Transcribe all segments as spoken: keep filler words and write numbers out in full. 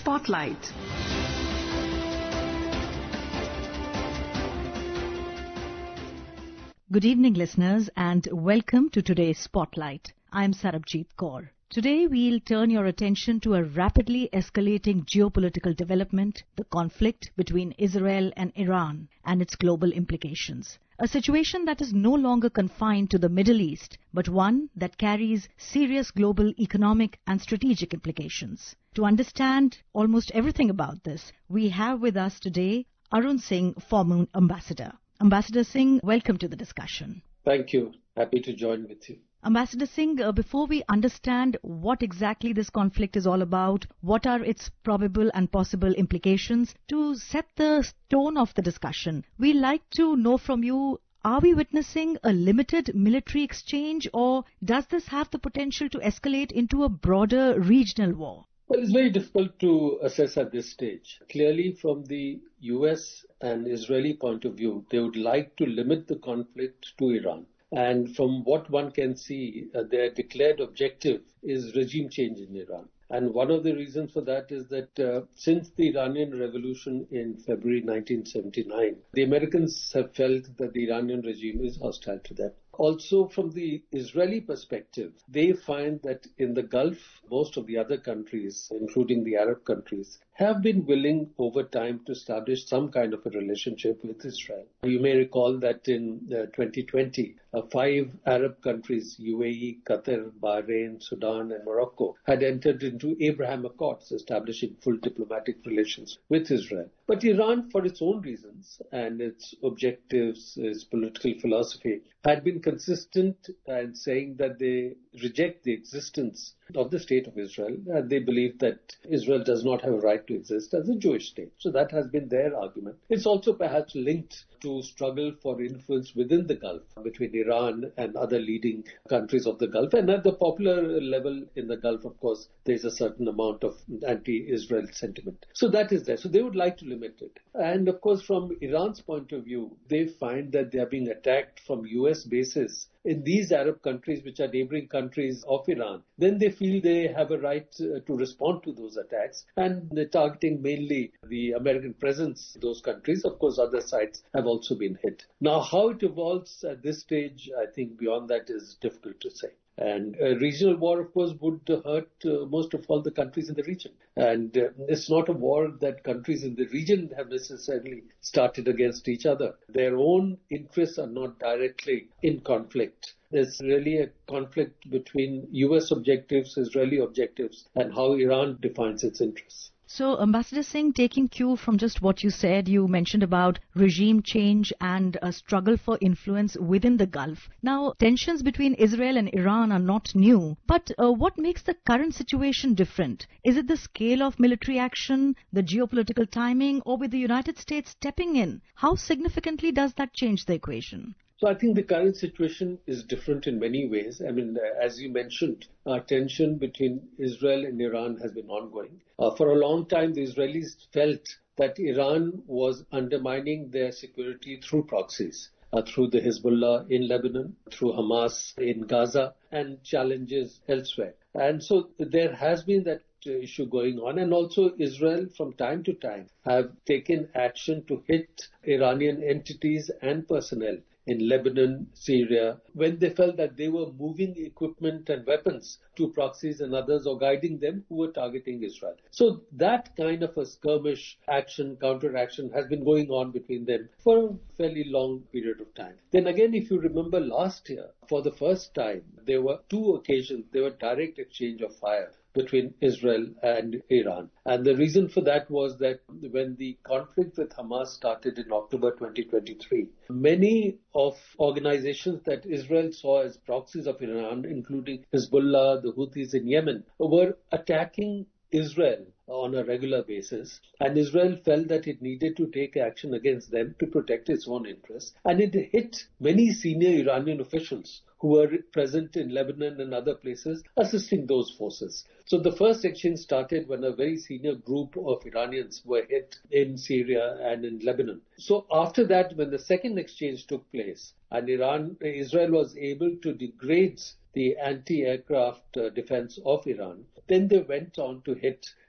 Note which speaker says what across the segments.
Speaker 1: Spotlight.
Speaker 2: Good evening, listeners, and welcome to today's Spotlight. I'm Sarabjit Kaur. Today, we'll turn your attention to a rapidly escalating geopolitical development, the conflict between Israel and Iran and its global implications. A situation that is no longer confined to the Middle East, but one that carries serious global economic and strategic implications. To understand almost everything about this, we have with us today Arun Singh, former ambassador. Ambassador Singh, welcome to the discussion.
Speaker 3: Thank you. Happy to join with you.
Speaker 2: Ambassador Singh, uh, before we understand what exactly this conflict is all about, what are its probable and possible implications, to set the tone of the discussion, we'd like to know from you, are we witnessing a limited military exchange, or does this have the potential to escalate into a broader regional war?
Speaker 3: Well, it's very difficult to assess at this stage. Clearly, from the U S and Israeli point of view, they would like to limit the conflict to Iran. And from what one can see, uh, their declared objective is regime change in Iran. And one of the reasons for that is that uh, since the Iranian Revolution in February nineteen seventy-nine, the Americans have felt that the Iranian regime is hostile to them. Also, from the Israeli perspective, they find that in the Gulf, most of the other countries, including the Arab countries, have been willing over time to establish some kind of a relationship with Israel. You may recall that in uh, twenty twenty, uh, five Arab countries, U A E, Qatar, Bahrain, Sudan, and Morocco, had entered into Abraham Accords, establishing full diplomatic relations with Israel. But Iran, for its own reasons and its objectives, its political philosophy, had been consistent and saying that they reject the existence of the state of Israel, and they believe that Israel does not have a right to exist as a Jewish state. So that has been their argument. It's also perhaps linked to struggle for influence within the Gulf between Iran and other leading countries of the Gulf. And at the popular level in the Gulf, of course, there's a certain amount of anti-Israel sentiment. So that is there. So they would like to limit it. And of course, from Iran's point of view, they find that they are being attacked from U S bases in these Arab countries, which are neighboring countries of Iran. Then they feel they have a right uh, to respond to those attacks, and they're targeting mainly the American presence in those countries. Of course, other sites have also been hit. Now, how it evolves at this stage, I think beyond that is difficult to say. And a regional war, of course, would hurt uh, most of all the countries in the region. And uh, it's not a war that countries in the region have necessarily started against each other. Their own interests are not directly in conflict. It's really a conflict between U S objectives, Israeli objectives, and how Iran defines its interests.
Speaker 2: So, Ambassador Singh, taking cue from just what you said, you mentioned about regime change and a struggle for influence within the Gulf. Now, tensions between Israel and Iran are not new, but uh, what makes the current situation different? Is it the scale of military action, the geopolitical timing, or with the United States stepping in? How significantly does that change the equation?
Speaker 3: So I think the current situation is different in many ways. I mean, uh, as you mentioned, uh, tension between Israel and Iran has been ongoing. Uh, for a long time, the Israelis felt that Iran was undermining their security through proxies, uh, through the Hezbollah in Lebanon, through Hamas in Gaza, and challenges elsewhere. And so there has been that issue going on, and also Israel from time to time have taken action to hit Iranian entities and personnel in Lebanon, Syria, when they felt that they were moving equipment and weapons to proxies and others or guiding them who were targeting Israel. So that kind of a skirmish action, counteraction has been going on between them for a fairly long period of time. Then again, if you remember last year, for the first time, there were two occasions, there were direct exchange of fire between Israel and Iran. And the reason for that was that when the conflict with Hamas started in October twenty twenty-three, many of organizations that Israel saw as proxies of Iran, including Hezbollah, the Houthis in Yemen, were attacking Israel on a regular basis, and Israel felt that it needed to take action against them to protect its own interests, and it hit many senior Iranian officials who were present in Lebanon and other places assisting those forces. So the first exchange started when a very senior group of Iranians were hit in Syria and in Lebanon. So after that, when the second exchange took place and Iran, Israel was able to degrade the anti-aircraft uh, defense of Iran, then they went on to hit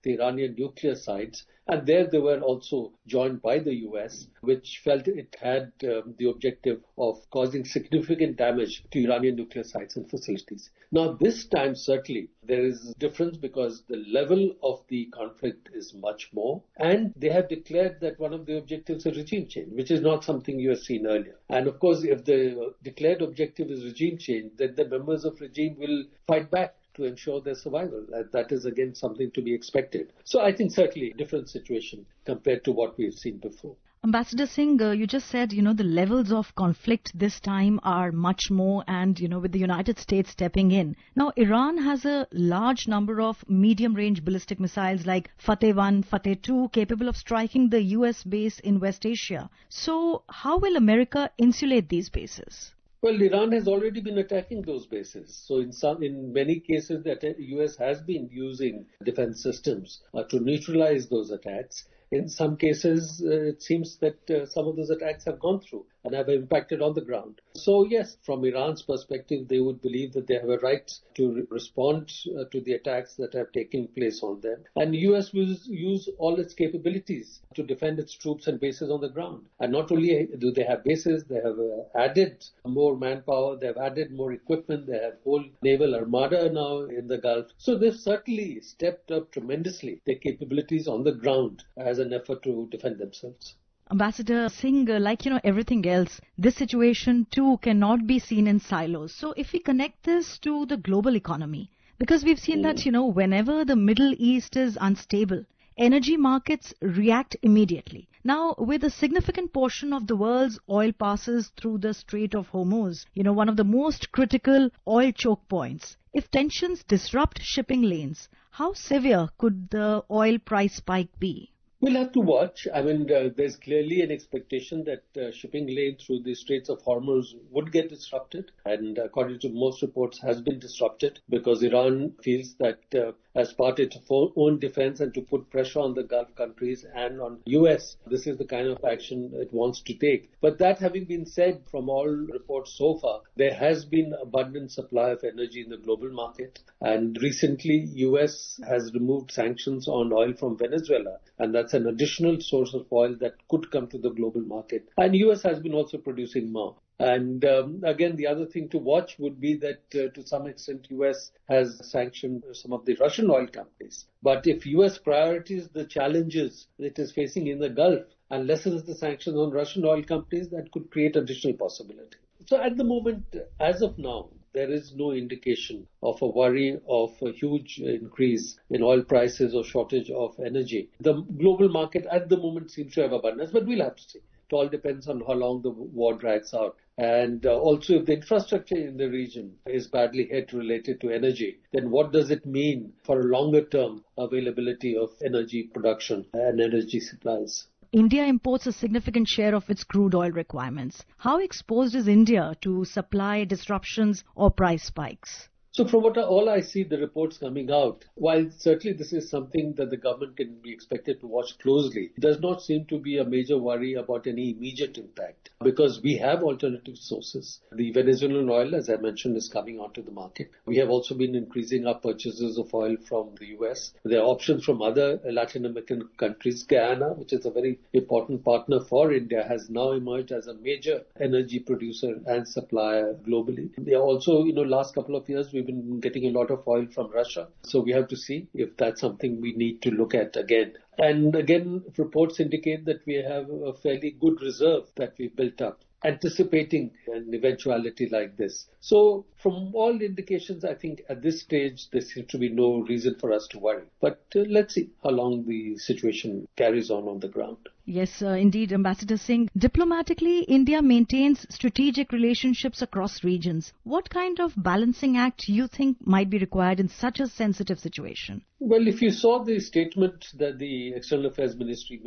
Speaker 3: the Iranian nuclear sites. And there they were also joined by the U S, which felt it had um, the objective of causing significant damage to Iranian nuclear sites and facilities. Now, this time, certainly, there is a difference because the level of the conflict is much more. And they have declared that one of the objectives is regime change, which is not something you have seen earlier. And of course, if the declared objective is regime change, then the members of regime will fight back to ensure their survival. That is, again, something to be expected. So I think certainly a different situation compared to what we've seen before.
Speaker 2: Ambassador Singh, uh, you just said, you know, the levels of conflict this time are much more and, you know, with the United States stepping in. Now, Iran has a large number of medium-range ballistic missiles like Fateh one, Fateh two, capable of striking the U S base in West Asia. So how will America insulate these bases?
Speaker 3: Well, Iran has already been attacking those bases. So in some, in many cases, the U S has been using defense systems uh, to neutralize those attacks. In some cases, uh, it seems that uh, some of those attacks have gone through and have impacted on the ground. So yes, from Iran's perspective, they would believe that they have a right to re- respond uh, to the attacks that have taken place on them. And the U S will use all its capabilities to defend its troops and bases on the ground. And not only do they have bases, they have uh, added more manpower, they have added more equipment, they have whole naval armada now in the Gulf. So they've certainly stepped up tremendously their capabilities on the ground as an effort to defend themselves.
Speaker 2: Ambassador Singh, like, you know, everything else, this situation too cannot be seen in silos. So if we connect this to the global economy, because we've seen mm. that, you know, whenever the Middle East is unstable, energy markets react immediately. Now, with a significant portion of the world's oil passes through the Strait of Hormuz, you know, one of the most critical oil choke points, if tensions disrupt shipping lanes, how severe could the oil price spike be?
Speaker 3: We'll have to watch. I mean, uh, there's clearly an expectation that uh, shipping lane through the Straits of Hormuz would get disrupted. And according to most reports, has been disrupted because Iran feels that uh, as part of its own defense and to put pressure on the Gulf countries and on U S, this is the kind of action it wants to take. But that having been said, from all reports so far, there has been abundant supply of energy in the global market. And recently, U S has removed sanctions on oil from Venezuela. And that's an additional source of oil that could come to the global market. And U S has been also producing more. And um, again, the other thing to watch would be that uh, to some extent U S has sanctioned some of the Russian oil companies. But if U S priorities the challenges it is facing in the Gulf and lessens the sanctions on Russian oil companies, that could create additional possibility. So at the moment, as of now, there is no indication of a worry of a huge increase in oil prices or shortage of energy. The global market at the moment seems to have abundance, but we'll have to see. It all depends on how long the war drags out. And uh, also, if the infrastructure in the region is badly hit related to energy, then what does it mean for a longer term availability of energy production and energy supplies?
Speaker 2: India imports a significant share of its crude oil requirements. How exposed is India to supply disruptions or price spikes?
Speaker 3: So from what all I see, the reports coming out, while certainly this is something that the government can be expected to watch closely, it does not seem to be a major worry about any immediate impact because we have alternative sources. The Venezuelan oil, as I mentioned, is coming onto the market. We have also been increasing our purchases of oil from the U S. There are options from other Latin American countries. Guyana, which is a very important partner for India, has now emerged as a major energy producer and supplier globally. They are also, you know, last couple of years, we We've been getting a lot of oil from Russia. So we have to see if that's something we need to look at again. And again, reports indicate that we have a fairly good reserve that we've built up, anticipating an eventuality like this. So from all indications, I think at this stage, there seems to be no reason for us to worry. But uh, let's see how long the situation carries on on the ground.
Speaker 2: Yes, uh, indeed, Ambassador Singh. Diplomatically, India maintains strategic relationships across regions. What kind of balancing act you think might be required in such a sensitive situation?
Speaker 3: Well, if you saw the statement that the External Affairs Ministry made,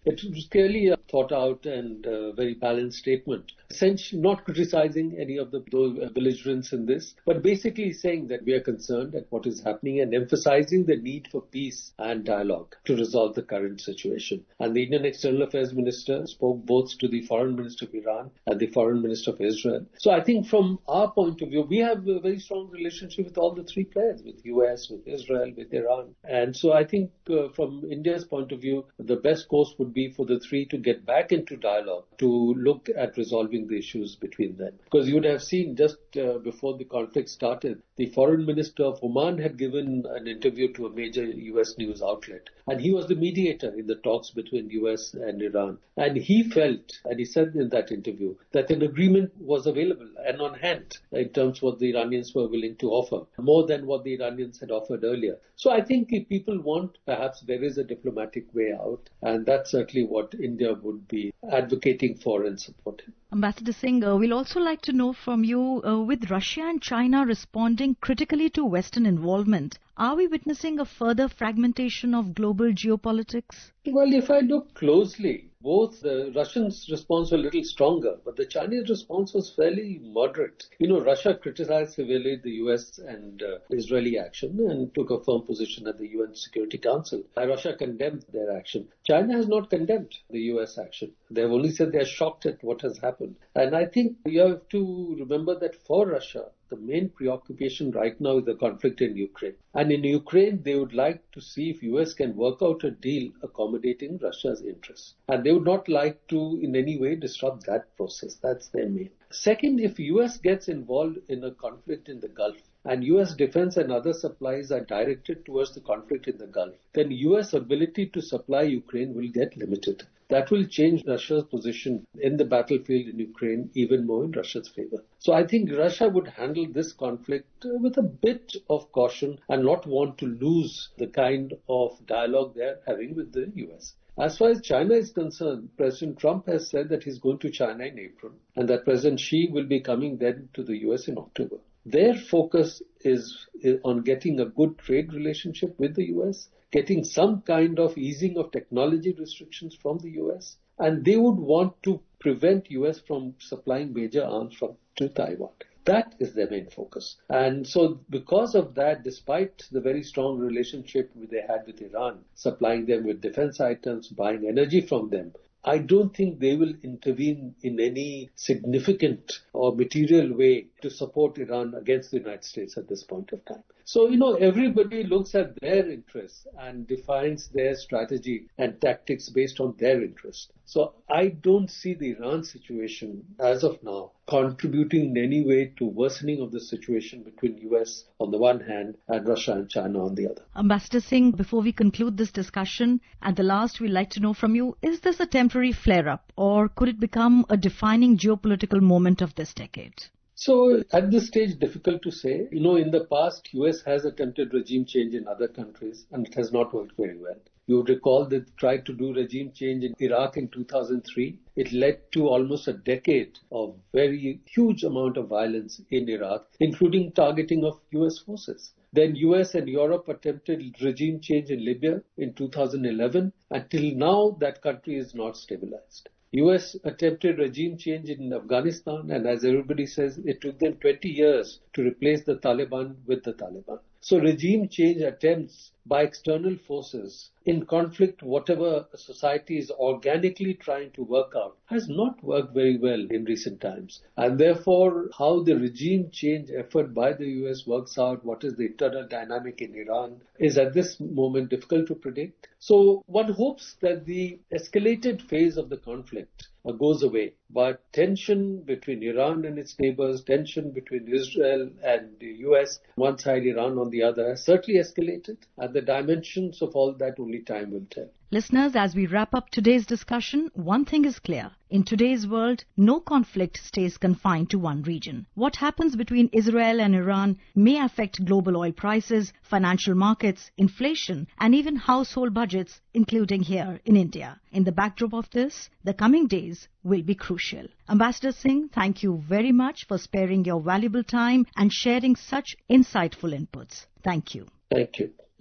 Speaker 3: It was clearly a thought out and uh, very balanced statement. Essentially not criticizing any of the those belligerents in this, but basically saying that we are concerned at what is happening and emphasizing the need for peace and dialogue to resolve the current situation. And the Indian External Affairs Minister spoke both to the Foreign Minister of Iran and the Foreign Minister of Israel. So I think from our point of view, we have a very strong relationship with all the three players, with U S, with Israel, with Iran. And so I think uh, from India's point of view, the best course would be for the three to get back into dialogue, to look at resolving the issues between them. Because you would have seen just uh, before the conflict started, the Foreign Minister of Oman had given an interview to a major U S news outlet. And he was the mediator in the talks between U S and Iran. And he felt, and he said in that interview, that an agreement was available and on hand in terms of what the Iranians were willing to offer, more than what the Iranians had offered earlier. So I think if people want, perhaps there is a diplomatic way out. And that's certainly what India would be advocating for and supporting.
Speaker 2: Ambassador Singh, uh, we'll also like to know from you, uh, with Russia and China responding critically to Western involvement, are we witnessing a further fragmentation of global geopolitics?
Speaker 3: Well, if I look closely, both the Russians' response were a little stronger, but the Chinese response was fairly moderate. You know, Russia criticized severely the U S and uh, Israeli action and took a firm position at the U N Security Council. And Russia condemned their action. China has not condemned the U S action. They have only said they are shocked at what has happened. And I think you have to remember that for Russia, the main preoccupation right now is the conflict in Ukraine. And in Ukraine, they would like to see if U S can work out a deal accommodating Russia's interests. And they would not like to in any way disrupt that process. That's their main. Second, if U S gets involved in a conflict in the Gulf, and U S defense and other supplies are directed towards the conflict in the Gulf, then U S ability to supply Ukraine will get limited. That will change Russia's position in the battlefield in Ukraine even more in Russia's favor. So I think Russia would handle this conflict with a bit of caution and not want to lose the kind of dialogue they're having with the U S. As far as China is concerned, President Trump has said that he's going to China in April and that President Xi will be coming then to the U S in October. Their focus is on getting a good trade relationship with the U S, getting some kind of easing of technology restrictions from the U S, and they would want to prevent U S from supplying major arms from to Taiwan. That is their main focus. And so because of that, despite the very strong relationship they had with Iran, supplying them with defense items, buying energy from them, I don't think they will intervene in any significant or material way to support Iran against the United States at this point of time. So, you know, everybody looks at their interests and defines their strategy and tactics based on their interests. So I don't see the Iran situation as of now contributing in any way to worsening of the situation between U S on the one hand and Russia and China on the other.
Speaker 2: Ambassador Singh, before we conclude this discussion, at the last we'd like to know from you, is this a temporary flare-up or could it become a defining geopolitical moment of this decade?
Speaker 3: So at this stage, difficult to say. You know, in the past, U S has attempted regime change in other countries and it has not worked very well. You would recall that it tried to do regime change in Iraq in two thousand three. It led to almost a decade of very huge amount of violence in Iraq, including targeting of U S forces. Then U S and Europe attempted regime change in Libya in two thousand eleven. Until now, that country is not stabilized. U S attempted regime change in Afghanistan, and as everybody says, it took them twenty years to replace the Taliban with the Taliban. So regime change attempts by external forces in conflict, whatever society is organically trying to work out, has not worked very well in recent times. And therefore, how the regime change effort by the U S works out, what is the internal dynamic in Iran, is at this moment difficult to predict. So one hopes that the escalated phase of the conflict uh, goes away. But tension between Iran and its neighbors, tension between Israel and the U S, one side, Iran on the other, has certainly escalated. And the dimensions of all that only time will tell.
Speaker 2: Listeners, as we wrap up today's discussion, one thing is clear. In today's world, no conflict stays confined to one region. What happens between Israel and Iran may affect global oil prices, financial markets, inflation, and even household budgets, including here in India. In the backdrop of this, the coming days will be crucial. Ambassador Singh, thank you very much for sparing your valuable time and sharing such insightful inputs. Thank you.
Speaker 3: Thank you.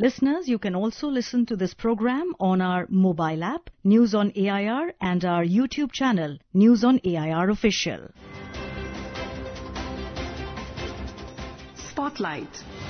Speaker 2: Listeners, you can also listen to this program on our mobile app, News on A I R, and our YouTube channel, News on A I R Official.
Speaker 1: Spotlight.